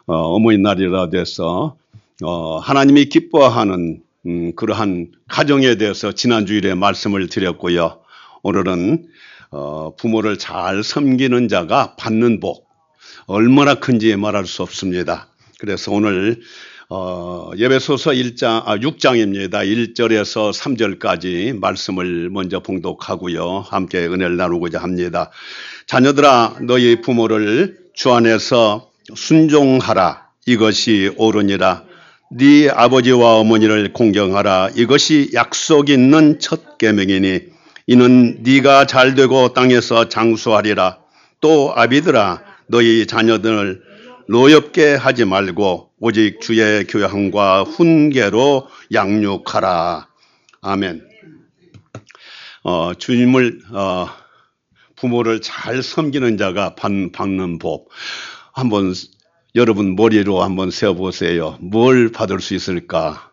어머니 날이라 돼서 하나님이 기뻐하는 그러한 가정에 대해서 지난 주일에 말씀을 드렸고요. 오늘은 부모를 잘 섬기는 자가 받는 복, 얼마나 큰지 말할 수 없습니다. 그래서 오늘 예배소서 6장입니다. 1절에서 3절까지 말씀을 먼저 봉독하고요. 함께 은혜를 나누고자 합니다. 자녀들아, 너희 부모를 주 안에서 순종하라. 이것이 옳으니라. 네 아버지와 어머니를 공경하라. 이것이 약속 있는 첫 계명이니 이는 네가 잘되고 땅에서 장수하리라. 또 아비들아, 너희 자녀들을 노엽게 하지 말고 오직 주의 교양과 훈계로 양육하라. 아멘. 주님을 부모를 잘 섬기는 자가 받는 복. 한번 여러분 머리로 한번 세어보세요. 뭘 받을 수 있을까?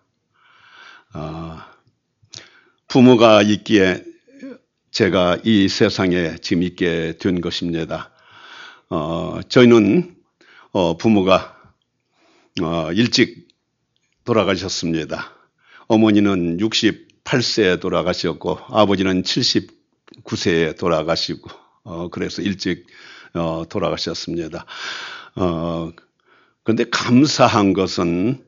부모가 있기에 제가 이 세상에 지금 있게 된 것입니다. 저희는 부모가 일찍 돌아가셨습니다. 어머니는 68세에 돌아가셨고 아버지는 79세에 돌아가시고 그래서 일찍 돌아가셨습니다. 그런데 감사한 것은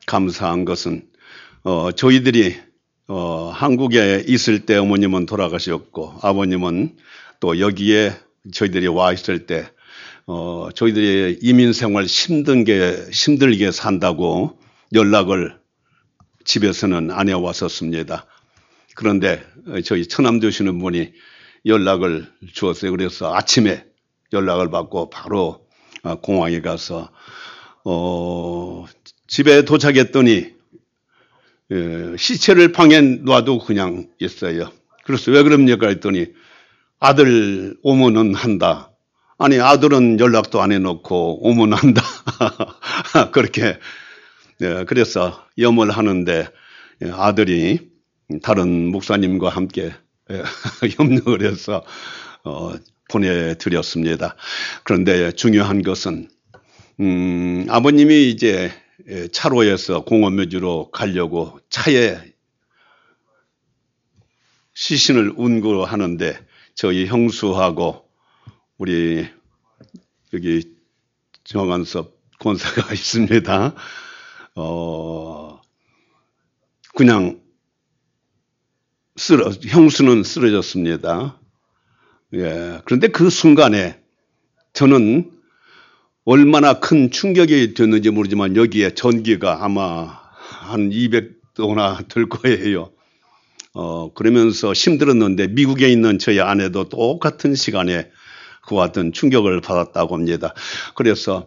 저희들이 한국에 있을 때 어머님은 돌아가셨고 아버님은 또 여기에 저희들이 와 있을 때 저희들이 이민 생활 힘들게 산다고 연락을 집에서는 안 해왔었습니다. 그런데 저희 처남 되시는 분이 연락을 주었어요. 그래서 아침에 연락을 받고 바로 공항에 가서 집에 도착했더니 시체를 방에 놔두고 그냥 있어요. 그래서 왜 그럽니까 했더니 아들 오면은 한다. 아니 아들은 연락도 안 해놓고 오면 한다. 그렇게 그래서 염을 하는데 아들이 다른 목사님과 함께 협력을 해서 보내드렸습니다. 그런데 중요한 것은 아버님이 이제 차로에서 공원묘지로 가려고 차에 시신을 운구하는데 저희 형수하고 우리 여기 정한섭 권사가 있습니다. 그냥 형수는 쓰러졌습니다. 예. 그런데 그 순간에 저는 얼마나 큰 충격이 됐는지 모르지만 여기에 전기가 아마 한 200도나 될 거예요. 그러면서 힘들었는데 미국에 있는 저희 아내도 똑같은 시간에 그와 같은 충격을 받았다고 합니다. 그래서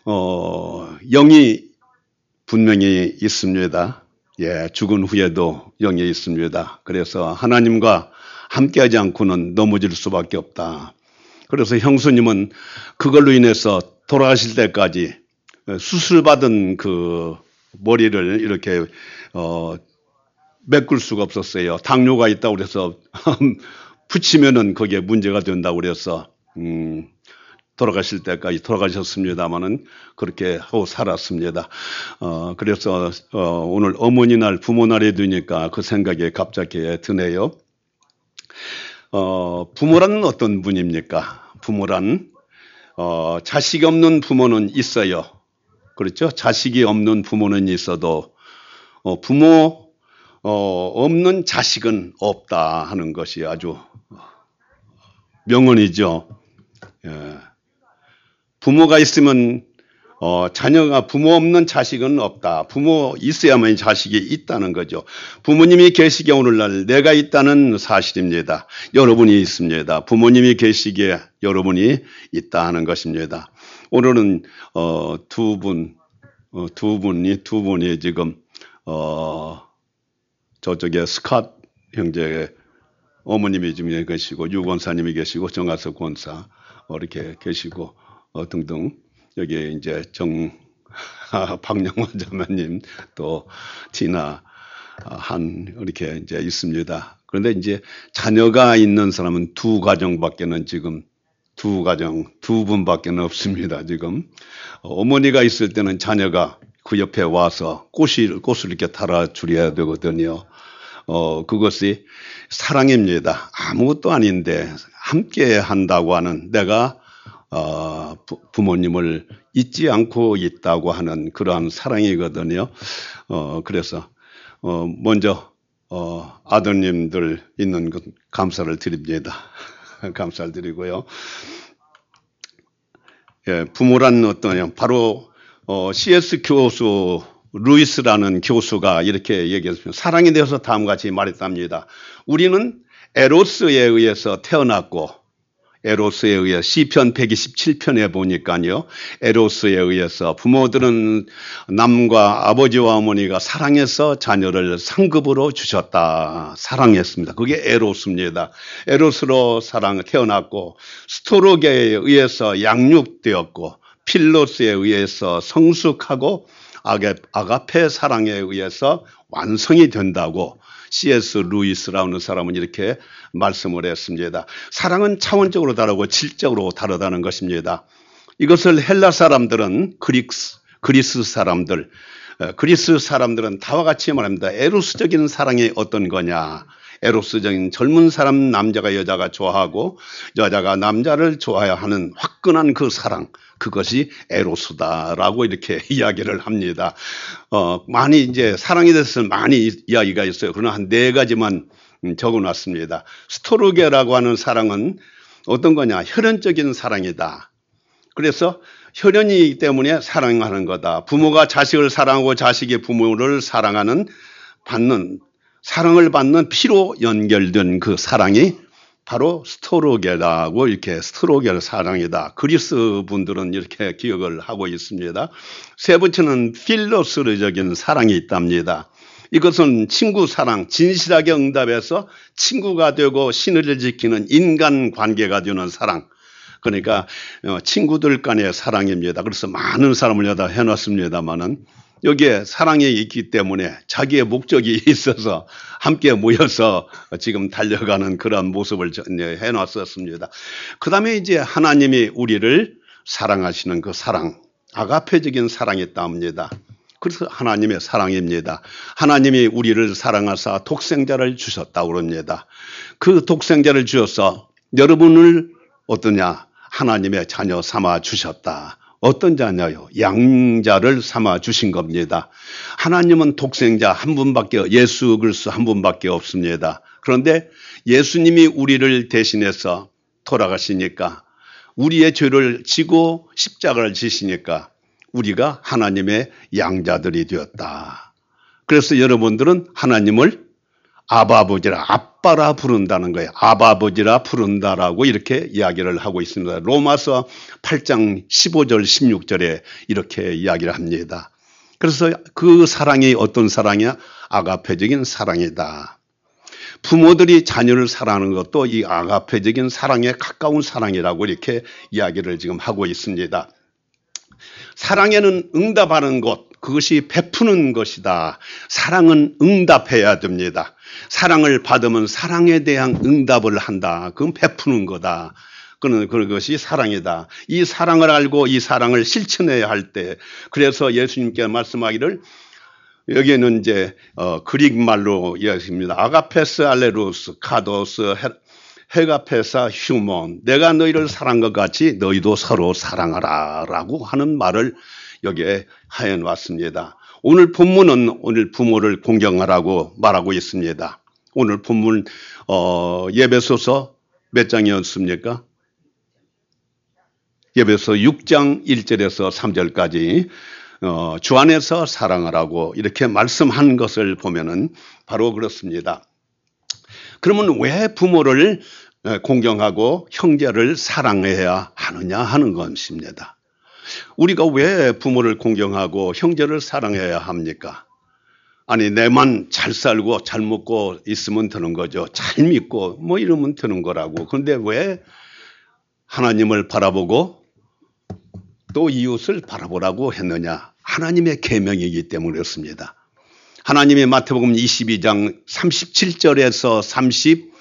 영이 분명히 있습니다. 예, 죽은 후에도 영이 있습니다. 그래서 하나님과 함께하지 않고는 넘어질 수밖에 없다. 그래서 형수님은 그걸로 인해서 돌아가실 때까지 수술받은 그 머리를 이렇게 메꿀 수가 없었어요. 당뇨가 있다고 그래서 붙이면은 거기에 문제가 된다고 그래서 돌아가실 때까지 돌아가셨습니다마는 그렇게 하고 살았습니다. 그래서 오늘 어머니 날 부모 날이 되니까 그 생각이 갑자기 드네요. 부모라는 어떤 분입니까? 부모란 자식이 없는 부모는 있어요. 그렇죠? 자식이 없는 부모는 있어도 부모 없는 자식은 없다 하는 것이 아주 명언이죠. 예. 부모가 있으면 자녀가 부모 없는 자식은 없다. 부모 있어야만 자식이 있다는 거죠. 부모님이 계시기에 오늘날 내가 있다는 사실입니다. 여러분이 있습니다. 부모님이 계시기에 여러분이 있다 하는 것입니다. 오늘은 두 분이 지금 저쪽에 스캇 형제 어머님이 지금 계시고 유 권사님이 계시고 정하석 권사 이렇게 계시고 등등 여기 이제 박영화 자매님 또 티나 한 이렇게 이제 있습니다. 그런데 이제 자녀가 있는 사람은 두 가정밖에는 지금 두 가정, 두 분밖에 없습니다, 지금. 어머니가 있을 때는 자녀가 그 옆에 와서 꽃을 이렇게 달아주려야 되거든요. 그것이 사랑입니다. 아무것도 아닌데 함께 한다고 하는, 내가 부모님을 잊지 않고 있다고 하는 그러한 사랑이거든요. 그래서 먼저 아드님들 있는 것 감사를 드립니다. 감사를 드리고요. 예, 부모란 어떠냐, 바로 C.S. 교수 루이스라는 교수가 이렇게 얘기했습니다. 사랑에 대해서 다음과 같이 말했답니다. 우리는 에로스에 의해서 태어났고, 에로스에 의해 시편 127편에 보니까요, 에로스에 의해서 부모들은 남과 아버지와 어머니가 사랑해서 자녀를 상급으로 주셨다. 사랑했습니다. 그게 에로스입니다. 에로스로 태어났고, 스토로게에 의해서 양육되었고, 필로스에 의해서 성숙하고, 아가페 사랑에 의해서 완성이 된다고 C.S. 루이스라는 사람은 이렇게 말씀을 했습니다. 사랑은 차원적으로 다르고 질적으로 다르다는 것입니다. 이것을 헬라 사람들은 그리스 사람들은 다와 같이 말합니다. 에로스적인 사랑이 어떤 거냐. 에로스적인 젊은 사람, 남자가 여자가 좋아하고 여자가 남자를 좋아해야 하는 화끈한 그 사랑, 그것이 에로스다라고 이렇게 이야기를 합니다. 많이 이제 사랑에 대해서 많이 이야기가 있어요. 그러나 한 4가지만 적어놨습니다. 스토르게라고 하는 사랑은 어떤 거냐? 혈연적인 사랑이다. 그래서 혈연이기 때문에 사랑하는 거다. 부모가 자식을 사랑하고 자식이 부모를 사랑하는 사랑을 받는 피로 연결된 그 사랑이 바로 스토르게라고, 이렇게 스토르게 사랑이다. 그리스 분들은 이렇게 기억을 하고 있습니다. 세 번째는 필로스적인 사랑이 있답니다. 이것은 친구 사랑, 진실하게 응답해서 친구가 되고 신의를 지키는 인간 관계가 되는 사랑. 그러니까 친구들 간의 사랑입니다. 그래서 많은 사람을 여다 해놨습니다만은 여기에 사랑이 있기 때문에 자기의 목적이 있어서 함께 모여서 지금 달려가는 그런 모습을 해놨었습니다. 그 다음에 이제 하나님이 우리를 사랑하시는 그 사랑, 아가페적인 사랑이 있답니다. 그래서 하나님의 사랑입니다. 하나님이 우리를 사랑하사 독생자를 주셨다고 그럽니다. 그 독생자를 주셔서 여러분을 어떠냐? 하나님의 자녀 삼아 주셨다. 어떤 자녀요? 양자를 삼아 주신 겁니다. 하나님은 독생자 한 분밖에, 예수 그리스도 한 분밖에 없습니다. 그런데 예수님이 우리를 대신해서 돌아가시니까, 우리의 죄를 지고 십자가를 지시니까 우리가 하나님의 양자들이 되었다. 그래서 여러분들은 하나님을 아버지라, 아빠라 부른다는 거예요. 아버지라 부른다라고 이렇게 이야기를 하고 있습니다. 로마서 8장 15절 16절에 이렇게 이야기를 합니다. 그래서 그 사랑이 어떤 사랑이야? 아가페적인 사랑이다. 부모들이 자녀를 사랑하는 것도 이 아가페적인 사랑에 가까운 사랑이라고 이렇게 이야기를 지금 하고 있습니다. 사랑에는 응답하는 것, 그것이 베푸는 것이다. 사랑은 응답해야 됩니다. 사랑을 받으면 사랑에 대한 응답을 한다. 그건 베푸는 거다. 그것이 사랑이다. 이 사랑을 알고 이 사랑을 실천해야 할 때, 그래서 예수님께 말씀하기를, 여기에는 이제 그릭 말로 이야기합니다. 아가페스 알레루스 카도스 헤가페사 휴몬, 내가 너희를 사랑한 것 같이 너희도 서로 사랑하라 라고 하는 말을 여기에 하여놨습니다. 오늘 본문은 오늘 부모를 공경하라고 말하고 있습니다. 오늘 본문 예배소서 몇 장이었습니까? 예배소 6장 1절에서 3절까지 주 안에서 사랑하라고 이렇게 말씀한 것을 보면은 바로 그렇습니다. 그러면 왜 부모를 공경하고 형제를 사랑해야 하느냐 하는 것입니다. 우리가 왜 부모를 공경하고 형제를 사랑해야 합니까? 아니, 내만 잘 살고 잘 먹고 있으면 되는 거죠. 잘 믿고 뭐 이러면 되는 거라고. 그런데 왜 하나님을 바라보고 또 이웃을 바라보라고 했느냐? 하나님의 계명이기 때문에 그렇습니다. 하나님의 마태복음 22장 37절에서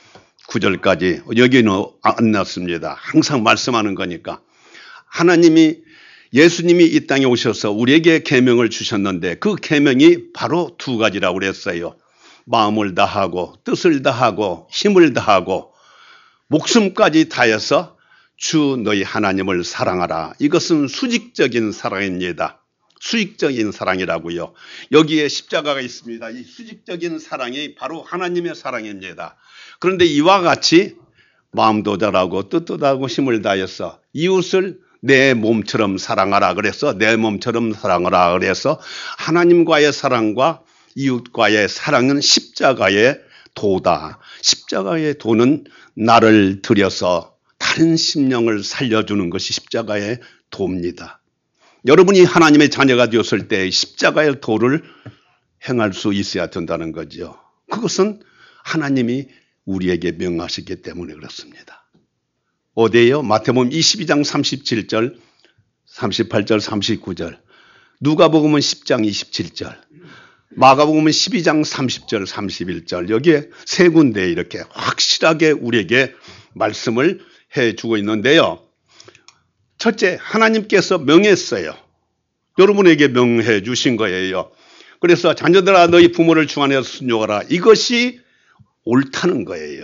9절까지 여기는 안 났습니다. 항상 말씀하는 거니까. 하나님이 예수님이 이 땅에 오셔서 우리에게 계명을 주셨는데 그 계명이 바로 두 가지라고 그랬어요. 마음을 다하고 뜻을 다하고 힘을 다하고 목숨까지 다해서 주 너희 하나님을 사랑하라. 이것은 수직적인 사랑입니다. 수직적인 사랑이라고요. 여기에 십자가가 있습니다. 이 수직적인 사랑이 바로 하나님의 사랑입니다. 그런데 이와 같이 마음도 다하고 뜻도 다하고 힘을 다해서 이웃을 내 몸처럼 사랑하라 그래서 내 몸처럼 사랑하라 그래서 하나님과의 사랑과 이웃과의 사랑은 십자가의 도다. 십자가의 도는 나를 들여서 다른 심령을 살려주는 것이 십자가의 도입니다. 여러분이 하나님의 자녀가 되었을 때 십자가의 도를 행할 수 있어야 된다는 거죠. 그것은 하나님이 우리에게 명하시기 때문에 그렇습니다. 어디에요? 마태복음 22장 37절, 38절, 39절, 누가복음은 10장 27절, 마가복음은 12장 30절, 31절 여기에 세 군데 이렇게 확실하게 우리에게 말씀을 해주고 있는데요. 첫째, 하나님께서 명했어요. 여러분에게 명해 주신 거예요. 그래서 자녀들아 너희 부모를 주 안에서 순종하라. 이것이 옳다는 거예요.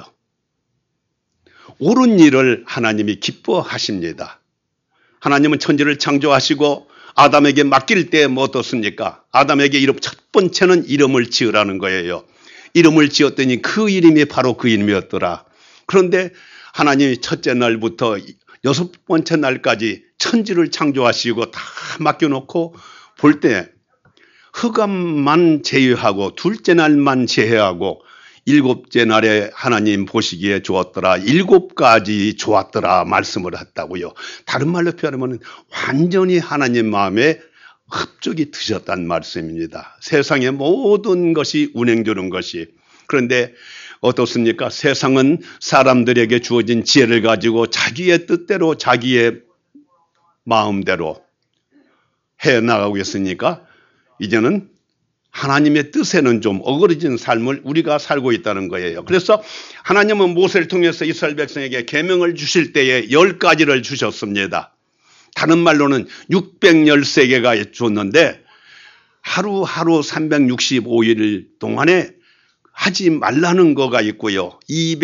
옳은 일을 하나님이 기뻐하십니다. 하나님은 천지를 창조하시고 아담에게 맡길 때 뭐 어떻습니까? 아담에게 첫 번째는 이름을 지으라는 거예요. 이름을 지었더니 그 이름이 바로 그 이름이었더라. 그런데 하나님이 첫째 날부터 여섯 번째 날까지 천지를 창조하시고 다 맡겨놓고 볼 때 흑암만 제외하고 둘째 날만 제외하고 일곱째 날에 하나님 보시기에 좋았더라. 7가지 좋았더라 말씀을 했다고요. 다른 말로 표현하면 완전히 하나님 마음에 흡족이 드셨다는 말씀입니다. 세상의 모든 것이 운행되는 것이. 그런데 어떻습니까? 세상은 사람들에게 주어진 지혜를 가지고 자기의 뜻대로 자기의 마음대로 해나가고 있으니까 이제는 하나님의 뜻에는 좀 어그러진 삶을 우리가 살고 있다는 거예요. 그래서 하나님은 모세를 통해서 이스라엘 백성에게 계명을 주실 때에 10가지를 주셨습니다. 다른 말로는 613개가 줬는데 하루하루 365일 동안에 하지 말라는 거가 있고요.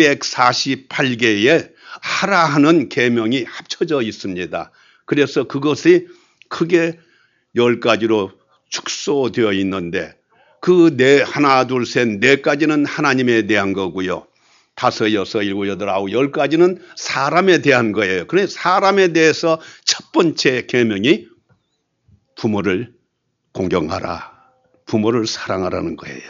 248개의 하라 하는 계명이 합쳐져 있습니다. 그래서 그것이 크게 10가지로 축소되어 있는데 그 하나, 둘, 셋, 4가지는 하나님에 대한 거고요. 5, 6, 7, 8, 9, 10가지는 사람에 대한 거예요. 그래서 사람에 대해서 첫 번째 계명이 부모를 공경하라. 부모를 사랑하라는 거예요.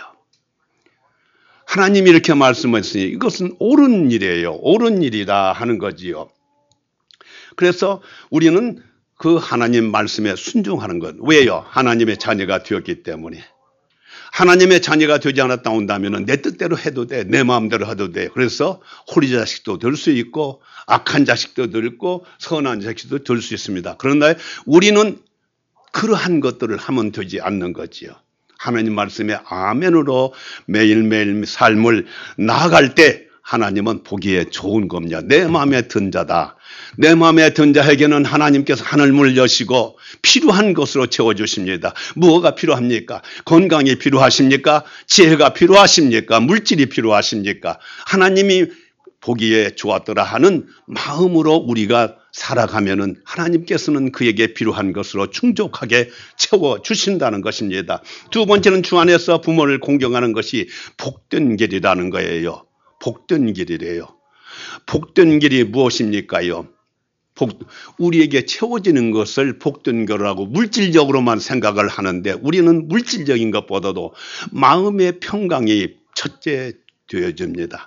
하나님이 이렇게 말씀하셨으니 이것은 옳은 일이에요. 옳은 일이다 하는 거지요. 그래서 우리는 그 하나님 말씀에 순종하는 것. 왜요? 하나님의 자녀가 되었기 때문에. 하나님의 자녀가 되지 않았다 온다면 내 뜻대로 해도 돼. 내 마음대로 해도 돼. 그래서 홀리 자식도 될 수 있고 악한 자식도 될 있고 선한 자식도 될 수 있습니다. 그러나 우리는 그러한 것들을 하면 되지 않는 거지요. 하나님 말씀에 아멘으로 매일매일 삶을 나아갈 때 하나님은 보기에 좋은 겁니다. 내 마음에 든 자다. 내 마음에 든 자에게는 하나님께서 하늘문을 여시고 필요한 것으로 채워주십니다. 무엇가 필요합니까? 건강이 필요하십니까? 지혜가 필요하십니까? 물질이 필요하십니까? 하나님이 보기에 좋았더라 하는 마음으로 우리가 살아가면은 하나님께서는 그에게 필요한 것으로 충족하게 채워주신다는 것입니다. 두 번째는 주 안에서 부모를 공경하는 것이 복된 길이라는 거예요. 복된 길이래요. 복된 길이 무엇입니까요? 우리에게 채워지는 것을 복된 거라고 물질적으로만 생각을 하는데 우리는 물질적인 것보다도 마음의 평강이 첫째 되어집니다.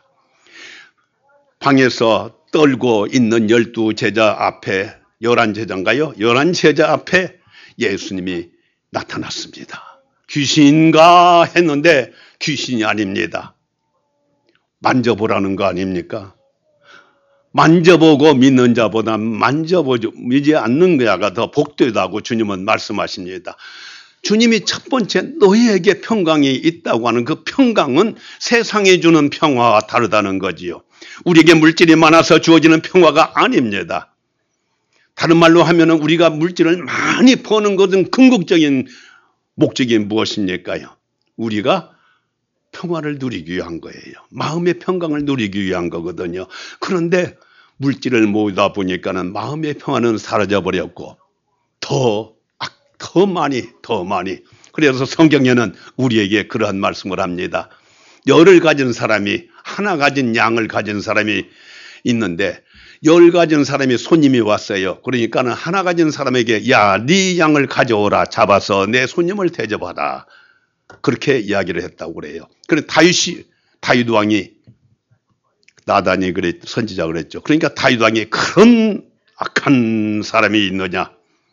방에서 떨고 있는 12제자 앞에 11제자인가요? 11제자 앞에 예수님이 나타났습니다. 귀신인가 했는데 귀신이 아닙니다. 만져보라는 거 아닙니까? 만져보고 믿는 자보다 만져보지 않는 자가 더 복되다고 주님은 말씀하십니다. 주님이 첫 번째 너희에게 평강이 있다고 하는 그 평강은 세상에 주는 평화와 다르다는 거지요. 우리에게 물질이 많아서 주어지는 평화가 아닙니다. 다른 말로 하면은 우리가 물질을 많이 버는 것은 궁극적인 목적이 무엇입니까요? 우리가 평화를 누리기 위한 거예요. 마음의 평강을 누리기 위한 거거든요. 그런데 물질을 모으다 보니까는 마음의 평화는 사라져버렸고 더 많이. 그래서 성경에는 우리에게 그러한 말씀을 합니다. 열을 가진 사람이 하나 가진 양을 가진 사람이 있는데 열 가진 사람이 손님이 왔어요. 그러니까는 하나 가진 사람에게 야, 네 양을 가져오라. 잡아서 내 손님을 대접하라. 그렇게 이야기를 했다고 그래요. 그래 다윗 왕이 나단이 선지자 그랬죠. 그러니까 다윗 왕이 그런 악한 사람이 있느냐?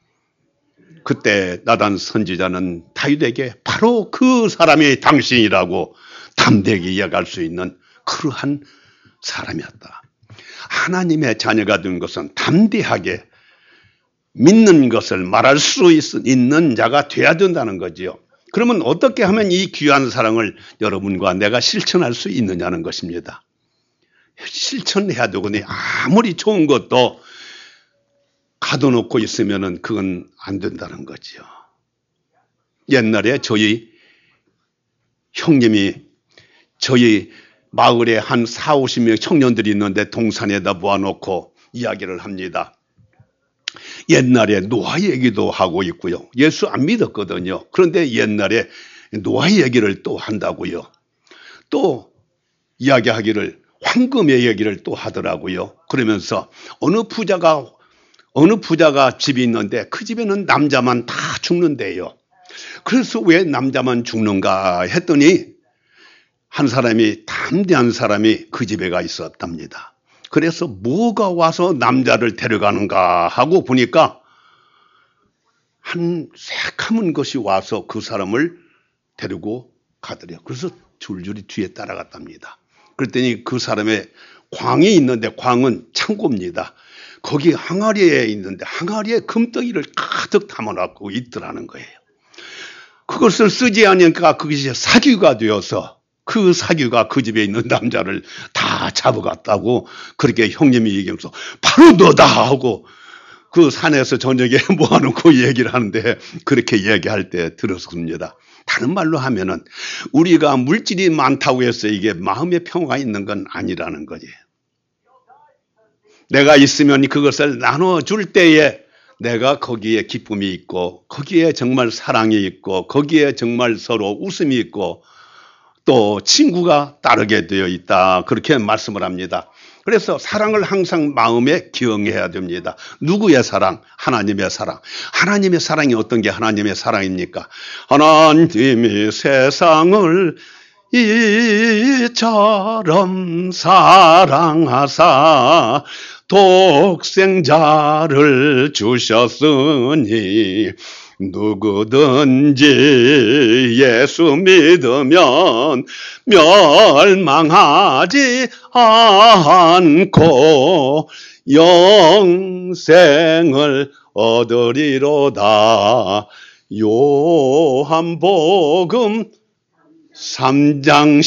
그때 나단 선지자는 다윗에게 바로 그 사람이 당신이라고 담대하게 이야기할 수 있는 그러한 사람이었다. 하나님의 자녀가 된 것은 담대하게 믿는 것을 말할 수 있는 자가 돼야 된다는 거지요. 그러면 어떻게 하면 이 귀한 사랑을 여러분과 내가 실천할 수 있느냐는 것입니다. 실천해야 되거든요. 아무리 좋은 것도 가둬놓고 있으면은 그건 안 된다는 거지요. 옛날에 저희 형님이 저희 마을에 한 40-50명 청년들이 있는데 동산에다 모아놓고 이야기를 합니다. 옛날에 노아 얘기도 하고 있고요. 예수 안 믿었거든요. 그런데 옛날에 노아 얘기를 또 한다고요. 또 이야기하기를 황금의 얘기를 또 하더라고요. 그러면서 어느 부자가 집이 있는데 그 집에는 남자만 다 죽는데요. 그래서 왜 남자만 죽는가 했더니 한 사람이 담대한 사람이 그 집에 가 있었답니다. 그래서 뭐가 와서 남자를 데려가는가 하고 보니까 한 새카만 것이 와서 그 사람을 데리고 가더래요. 그래서 줄줄이 뒤에 따라갔답니다. 그랬더니 그 사람의 광이 있는데 광은 창고입니다. 거기 항아리에 있는데 항아리에 금덩이를 가득 담아놓고 있더라는 거예요. 그것을 쓰지 않으니까 그것이 사규가 되어서 그 사규가 그 집에 있는 남자를 다 잡아갔다고 그렇게 형님이 얘기하면서 바로 너다 하고 그 산에서 저녁에 모아놓고 얘기를 하는데 그렇게 얘기할 때 들었습니다. 다른 말로 하면은 우리가 물질이 많다고 해서 이게 마음의 평화가 있는 건 아니라는 거지. 내가 있으면 그것을 나눠줄 때에 내가 거기에 기쁨이 있고 거기에 정말 사랑이 있고 거기에 정말 서로 웃음이 있고 또 친구가 따르게 되어 있다. 그렇게 말씀을 합니다. 그래서 사랑을 항상 마음에 기억해야 됩니다. 누구의 사랑? 하나님의 사랑. 하나님의 사랑이 어떤 게 하나님의 사랑입니까? 하나님이 세상을 이처럼 사랑하사 독생자를 주셨으니 누구든지 예수 믿으면 멸망하지 않고 영생을 얻으리로다. 요한복음 3장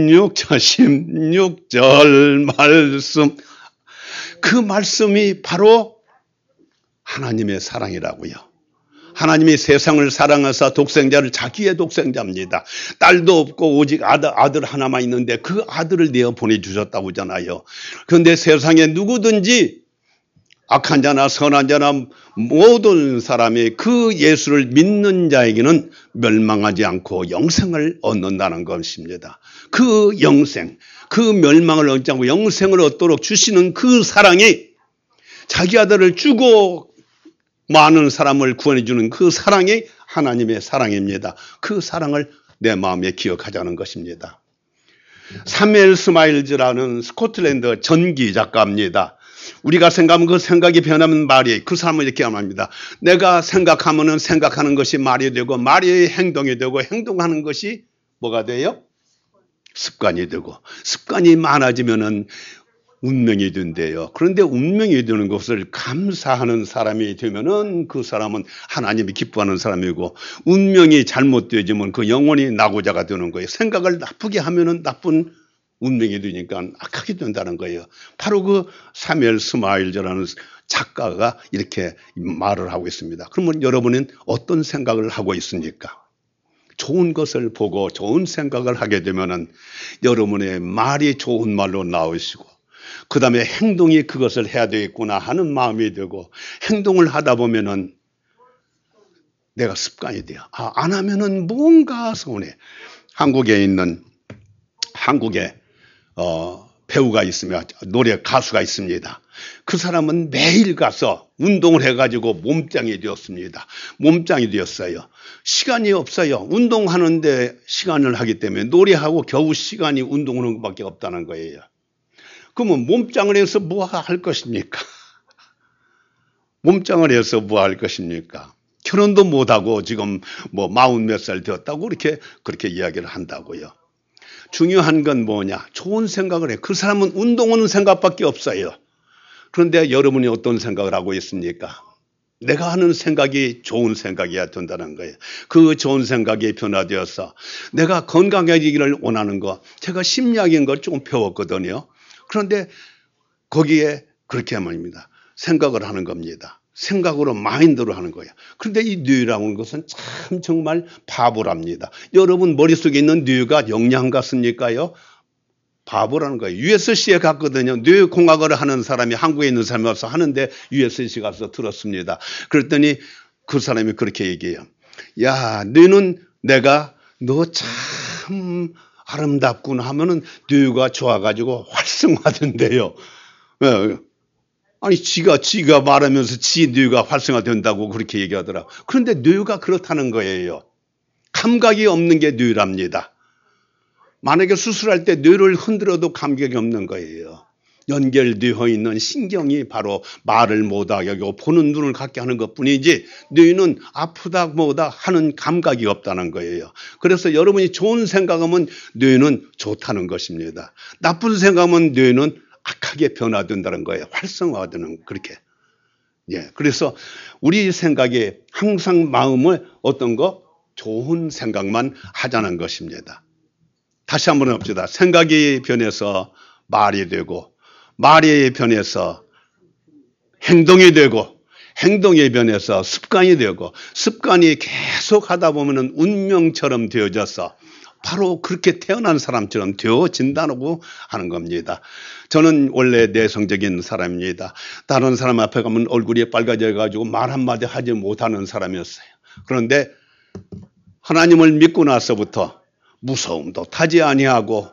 16절 말씀, 그 말씀이 바로 하나님의 사랑이라고요. 하나님이 세상을 사랑하사 독생자를, 자기의 독생자입니다. 딸도 없고 오직 아들 하나만 있는데 그 아들을 내어 보내주셨다고 하잖아요. 그런데 세상에 누구든지 악한 자나 선한 자나 모든 사람이 그 예수를 믿는 자에게는 멸망하지 않고 영생을 얻는다는 것입니다. 그 영생, 그 멸망을 얻지 않고 영생을 얻도록 주시는 그 사랑이 자기 아들을 주고 많은 사람을 구원해 주는 그 사랑이 하나님의 사랑입니다. 그 사랑을 내 마음에 기억하자는 것입니다. 사무엘 스마일즈라는 스코틀랜드 전기 작가입니다. 우리가 생각하면 그 생각이 변하면 말이, 그 사람은 이렇게 말합니다. 내가 생각하면은 생각하는 것이 말이 되고 말이 행동이 되고 행동하는 것이 뭐가 돼요? 습관이 되고 습관이 많아지면은 운명이 된대요. 그런데 운명이 되는 것을 감사하는 사람이 되면은 그 사람은 하나님이 기뻐하는 사람이고, 운명이 잘못되어지면 그 영혼이 낙오자가 되는 거예요. 생각을 나쁘게 하면은 나쁜 운명이 되니까 악하게 된다는 거예요. 바로 그 사무엘 스마일즈라는 작가가 이렇게 말을 하고 있습니다. 그러면 여러분은 어떤 생각을 하고 있습니까? 좋은 것을 보고 좋은 생각을 하게 되면은 여러분의 말이 좋은 말로 나오시고 그 다음에 행동이 그것을 해야 되겠구나 하는 마음이 되고 행동을 하다 보면은 내가 습관이 돼요. 안 하면은 뭔가 서운해. 한국에 있는 한국에 배우가 있으며 노래 가수가 있습니다. 그 사람은 매일 가서 운동을 해가지고 몸짱이 되었습니다. 몸짱이 되었어요. 시간이 없어요. 운동하는데 시간을 하기 때문에 노래하고 겨우 시간이 운동하는 것밖에 없다는 거예요. 그러면 몸짱을 해서 뭐 할 것입니까? 몸짱을 해서 뭐 할 것입니까? 결혼도 못하고 지금 뭐 40몇 살 되었다고 그렇게 이야기를 한다고요. 중요한 건 뭐냐? 좋은 생각을 해. 그 사람은 운동하는 생각밖에 없어요. 그런데 여러분이 어떤 생각을 하고 있습니까? 내가 하는 생각이 좋은 생각이어야 된다는 거예요. 그 좋은 생각이 변화되어서 내가 건강해지기를 원하는 거. 제가 심리학인 걸 조금 배웠거든요. 그런데 거기에 그렇게 말입니다. 생각을 하는 겁니다. 생각으로 마인드로 하는 거예요. 그런데 이 뇌라는 것은 참 정말 바보랍니다. 여러분 머릿속에 있는 뇌가 영양 같습니까요? 바보라는 거예요. USC에 갔거든요. 뇌공학을 하는 사람이 한국에 있는 사람이 와서 하는데 USC 가서 들었습니다. 그랬더니 그 사람이 그렇게 얘기해요. 야, 뇌는 내가 너 참 아름답구나 하면은 뇌가 좋아가지고 활성화된대요. 아니 지가 말하면서 지 뇌가 활성화된다고 그렇게 얘기하더라. 그런데 뇌가 그렇다는 거예요. 감각이 없는 게 뇌랍니다. 만약에 수술할 때 뇌를 흔들어도 감각이 없는 거예요. 연결되어 있는 신경이 바로 말을 못하게 하고 보는 눈을 갖게 하는 것뿐이지 뇌는 아프다 뭐다 하는 감각이 없다는 거예요. 그래서 여러분이 좋은 생각하면 뇌는 좋다는 것입니다. 나쁜 생각하면 뇌는 악하게 변화된다는 거예요. 활성화되는 그렇게. 예. 그래서 우리 생각에 항상 마음을 어떤 거 좋은 생각만 하자는 것입니다. 다시 한번 해봅시다. 생각이 변해서 말이 되고 말이 변해서 행동이 되고 행동이 변해서 습관이 되고 습관이 계속 하다 보면은 운명처럼 되어져서 바로 그렇게 태어난 사람처럼 되어진다고 하는 겁니다. 저는 원래 내성적인 사람입니다. 다른 사람 앞에 가면 얼굴이 빨개져 가지고 말 한마디 하지 못하는 사람이었어요. 그런데 하나님을 믿고 나서부터 무서움도 타지 아니하고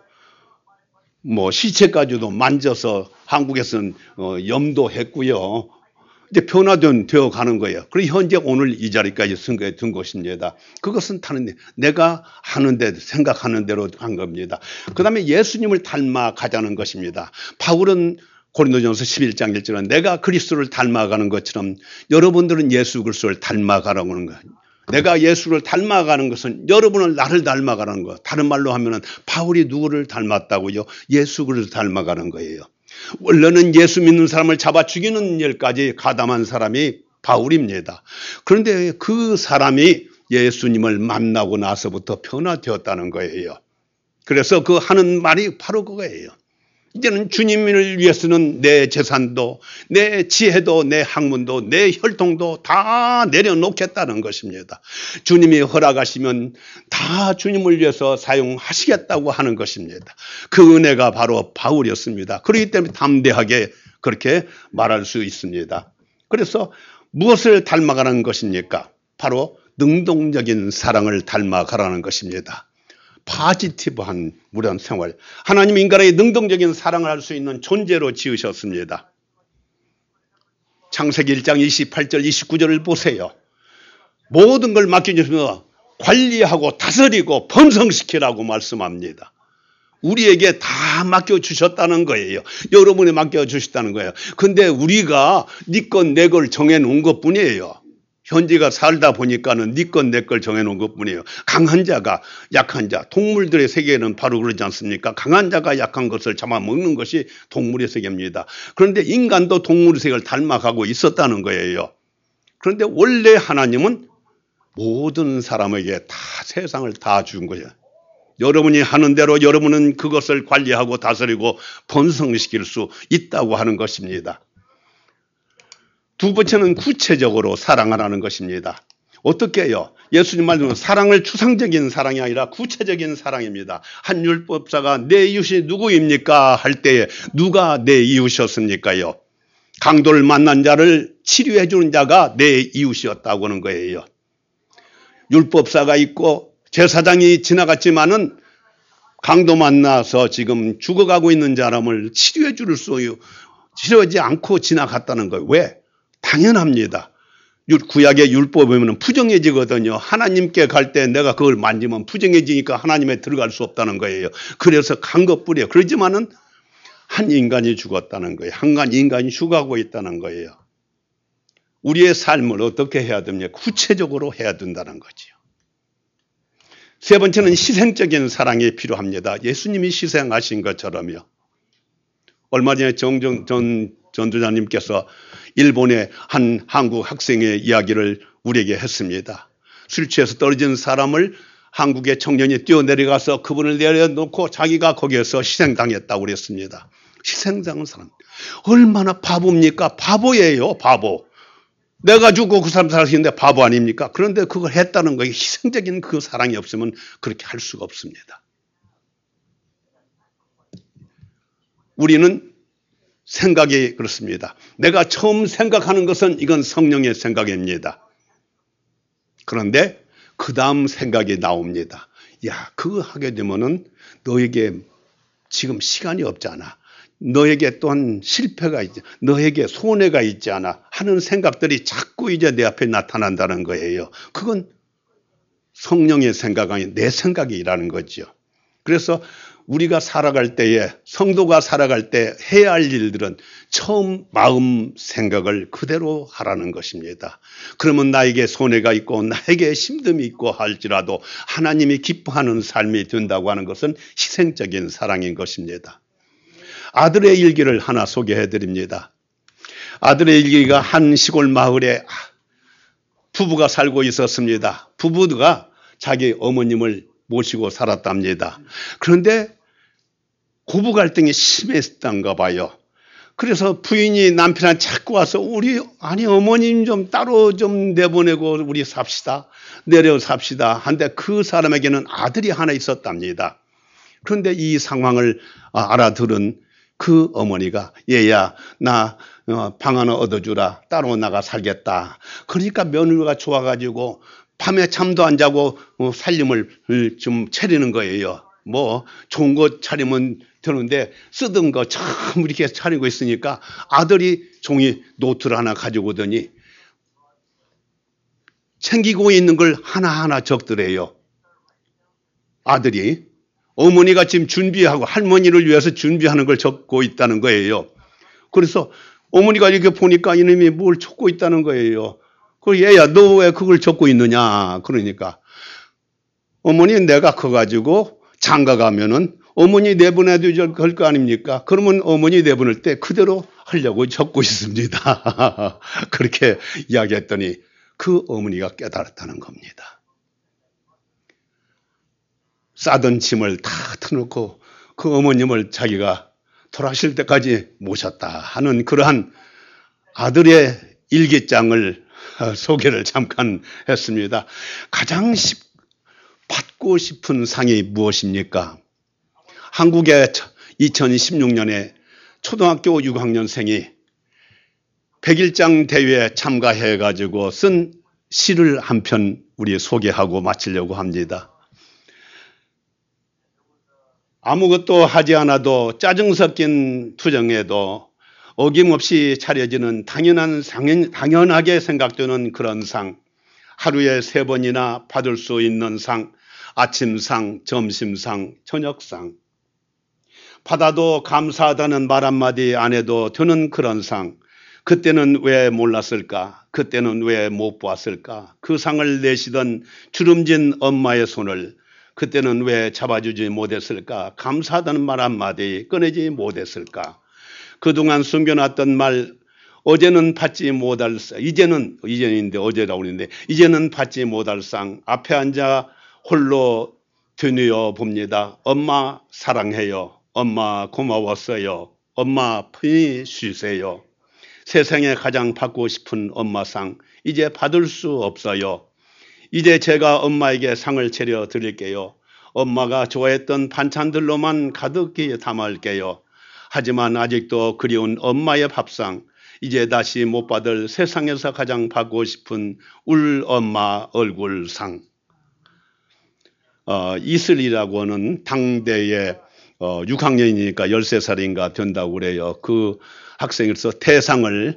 뭐 시체까지도 만져서 한국에서는 염도했고요. 이제 변화되어 가는 거예요. 그리고 현재 오늘 이 자리까지 선거에 든 것입니다. 그것은 타는 내가 하는 대 생각하는 대로 한 겁니다. 그 다음에 예수님을 닮아가자는 것입니다. 바울은 고린도전서 11장 1절은 내가 그리스도를 닮아가는 것처럼 여러분들은 예수 그리스도를 닮아가라고 하는 거예요. 내가 예수를 닮아가는 것은 여러분은 나를 닮아가는 거. 다른 말로 하면은 바울이 누구를 닮았다고요? 예수 그리스도를 닮아가는 거예요. 원래는 예수 믿는 사람을 잡아 죽이는 일까지 가담한 사람이 바울입니다. 그런데 그 사람이 예수님을 만나고 나서부터 변화되었다는 거예요. 그래서 그 하는 말이 바로 그거예요. 이제는 주님을 위해서는 내 재산도 내 지혜도 내 학문도 내 혈통도 다 내려놓겠다는 것입니다. 주님이 허락하시면 다 주님을 위해서 사용하시겠다고 하는 것입니다. 그 은혜가 바로 바울이었습니다. 그렇기 때문에 담대하게 그렇게 말할 수 있습니다. 그래서 무엇을 닮아가는 것입니까? 바로 능동적인 사랑을 닮아가라는 것입니다. 파지티브한 무련 생활. 하나님 인간에게 능동적인 사랑을 할 수 있는 존재로 지으셨습니다. 창세기 1장 28절 29절을 보세요. 모든 걸 맡겨주시면 관리하고 다스리고 번성시키라고 말씀합니다. 우리에게 다 맡겨주셨다는 거예요. 여러분이 맡겨주셨다는 거예요. 근데 우리가 네 것 내 걸 정해놓은 것뿐이에요. 현지가 살다 보니까는 네 것 내 걸 정해놓은 것뿐이에요. 강한 자가 약한 자, 동물들의 세계는 바로 그러지 않습니까? 강한 자가 약한 것을 잡아먹는 것이 동물의 세계입니다. 그런데 인간도 동물의 세계를 닮아가고 있었다는 거예요. 그런데 원래 하나님은 모든 사람에게 다 세상을 다 준 거예요. 여러분이 하는 대로 여러분은 그것을 관리하고 다스리고 번성시킬 수 있다고 하는 것입니다. 두 번째는 구체적으로 사랑하라는 것입니다. 어떻게 해요? 예수님 말씀은 사랑을 추상적인 사랑이 아니라 구체적인 사랑입니다. 한 율법사가 내 이웃이 누구입니까? 할 때에 누가 내 이웃이었습니까요? 강도를 만난 자를 치료해 주는 자가 내 이웃이었다고 하는 거예요. 율법사가 있고 제사장이 지나갔지만은 강도 만나서 지금 죽어가고 있는 사람을 치료하지 않고 지나갔다는 거예요. 왜? 당연합니다. 구약의 율법에 보면 부정해지거든요. 하나님께 갈 때 내가 그걸 만지면 부정해지니까 하나님에 들어갈 수 없다는 거예요. 그래서 간 것뿐이에요. 그렇지만은 한 인간이 죽었다는 거예요. 한 인간이 죽어가고 있다는 거예요. 우리의 삶을 어떻게 해야 됩니까? 구체적으로 해야 된다는 거지요. 세 번째는 희생적인 사랑이 필요합니다. 예수님이 희생하신 것처럼요. 얼마 전에 전도자님께서 일본의 한 한국 학생의 이야기를 우리에게 했습니다. 술 취해서 떨어진 사람을 한국의 청년이 뛰어내려가서 그분을 내려놓고 자기가 거기에서 희생당했다고 그랬습니다. 희생당한 사람. 얼마나 바보입니까? 바보예요, 바보. 내가 죽고 그 사람 살았는데 바보 아닙니까? 그런데 그걸 했다는 거예요. 희생적인 그 사랑이 없으면 그렇게 할 수가 없습니다. 우리는 생각이 그렇습니다. 내가 처음 생각하는 것은 이건 성령의 생각입니다. 그런데 그 다음 생각이 나옵니다. 야, 그거 하게 되면은 너에게 지금 시간이 없잖아. 너에게 또한 실패가 있지, 너에게 손해가 있지 않아 하는 생각들이 자꾸 이제 내 앞에 나타난다는 거예요. 그건 성령의 생각 아닌 내 생각이라는 거죠. 그래서 우리가 살아갈 때에 성도가 살아갈 때 해야 할 일들은 처음 마음 생각을 그대로 하라는 것입니다. 그러면 나에게 손해가 있고 나에게 힘듦이 있고 할지라도 하나님이 기뻐하는 삶이 된다고 하는 것은 희생적인 사랑인 것입니다. 아들의 일기를 하나 소개해 드립니다. 아들의 일기가 한 시골 마을에 부부가 살고 있었습니다. 부부가 자기 어머님을 모시고 살았답니다. 그런데 고부 갈등이 심했던가 봐요. 그래서 부인이 남편한테 자꾸 와서 어머님 좀 따로 좀 내보내고 우리 삽시다. 내려 삽시다. 한데 그 사람에게는 아들이 하나 있었답니다. 그런데 이 상황을 알아들은 그 어머니가 얘야 나 방 하나 얻어주라. 따로 나가 살겠다. 그러니까 며느리가 좋아가지고 밤에 잠도 안 자고 살림을 좀 차리는 거예요. 뭐 좋은 거 차리면 되는데 쓰던 거 참 이렇게 차리고 있으니까 아들이 종이 노트를 하나 가지고 오더니 챙기고 있는 걸 하나하나 적더래요. 아들이 어머니가 지금 준비하고 할머니를 위해서 준비하는 걸 적고 있다는 거예요. 그래서 어머니가 이렇게 보니까 이놈이 뭘 적고 있다는 거예요. 그래서 얘야 너 왜 그걸 적고 있느냐 그러니까 어머니 내가 커가지고 장가 가면은 어머니 내보내도 될 거 아닙니까? 그러면 어머니 내보낼 때 그대로 하려고 적고 있습니다. 그렇게 이야기했더니 그 어머니가 깨달았다는 겁니다. 싸던 짐을 다 터놓고 그 어머님을 자기가 돌아가실 때까지 모셨다 하는 그러한 아들의 일기장을 소개를 잠깐 했습니다. 가장 받고 싶은 상이 무엇입니까? 한국의 2016년에 초등학교 6학년생이 백일장 대회에 참가해가지고 쓴 시를 한 편 우리 소개하고 마치려고 합니다. 아무것도 하지 않아도 짜증 섞인 투정에도 어김없이 차려지는 당연하게 생각되는 그런 상, 하루에 3번이나 받을 수 있는 상, 아침상, 점심상, 저녁상. 받아도 감사하다는 말 한마디 안 해도 되는 그런 상. 그때는 왜 몰랐을까? 그때는 왜 못 보았을까? 그 상을 내시던 주름진 엄마의 손을 그때는 왜 잡아주지 못했을까? 감사하다는 말 한마디 꺼내지 못했을까? 그동안 숨겨놨던 말, 어제는 받지 못할 상, 이제는인데 어제라고 그러는데, 이제는 받지 못할 상, 앞에 앉아 홀로 되뇌어 봅니다. 엄마 사랑해요. 엄마 고마웠어요. 엄마 편히 쉬세요. 세상에 가장 받고 싶은 엄마상 이제 받을 수 없어요. 이제 제가 엄마에게 상을 차려 드릴게요. 엄마가 좋아했던 반찬들로만 가득히 담을게요. 하지만 아직도 그리운 엄마의 밥상, 이제 다시 못 받을 세상에서 가장 받고 싶은 울 엄마 얼굴상. 이슬이라고 하는 당대의 6학년이니까 13살인가 된다고 그래요. 그 학생에서 대상을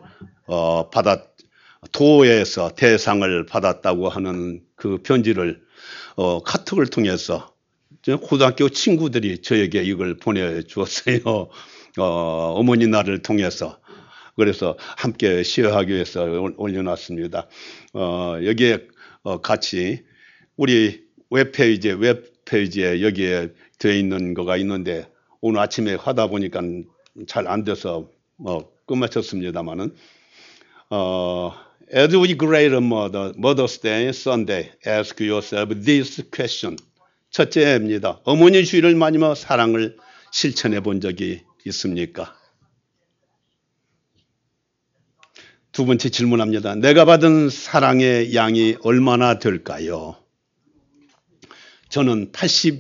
도에서 대상을 받았다고 하는 그 편지를 카톡을 통해서 고등학교 친구들이 저에게 이걸 보내주었어요. 어머니 날을 통해서. 그래서 함께 시어하기 위해서 올려놨습니다. 여기에 같이 우리 웹페이지에 여기에 되어 있는 거가 있는데 오늘 아침에 하다 보니까 잘 안 돼서 끝마쳤습니다만은 As we greet Mother's Day Sunday, ask yourself this question. 첫째입니다. 어머니 주의를 맞으며 사랑을 실천해 본 적이 있습니까? 두 번째 질문합니다. 내가 받은 사랑의 양이 얼마나 될까요? 저는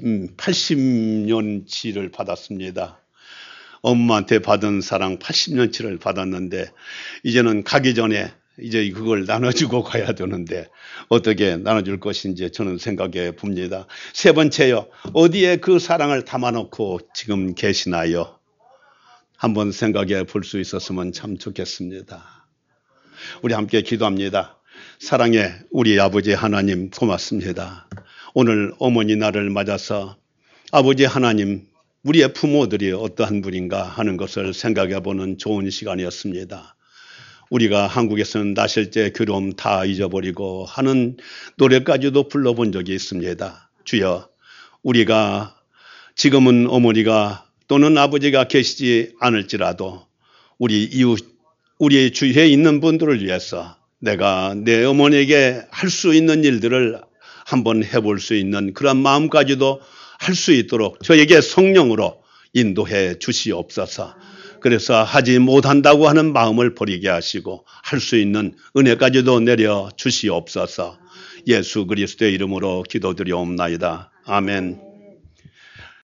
80년치를 받았습니다. 엄마한테 받은 사랑 80년치를 받았는데 이제는 가기 전에 이제 그걸 나눠주고 가야 되는데 어떻게 나눠줄 것인지 저는 생각해 봅니다. 세 번째요. 어디에 그 사랑을 담아놓고 지금 계시나요? 한번 생각해 볼 수 있었으면 참 좋겠습니다. 우리 함께 기도합니다. 사랑의 우리 아버지 하나님 고맙습니다. 오늘 어머니 날을 맞아서 아버지 하나님 우리의 부모들이 어떠한 분인가 하는 것을 생각해 보는 좋은 시간이었습니다. 우리가 한국에서는 나실제 괴로움 다 잊어버리고 하는 노래까지도 불러본 적이 있습니다. 주여, 우리가 지금은 어머니가 또는 아버지가 계시지 않을지라도 우리 이웃, 우리 주위에 있는 분들을 위해서 내가 내 어머니에게 할 수 있는 일들을 한번 해볼 수 있는 그런 마음까지도 할 수 있도록 저에게 성령으로 인도해 주시옵소서. 그래서 하지 못한다고 하는 마음을 버리게 하시고 할 수 있는 은혜까지도 내려 주시옵소서. 예수 그리스도의 이름으로 기도드리옵나이다. 아멘.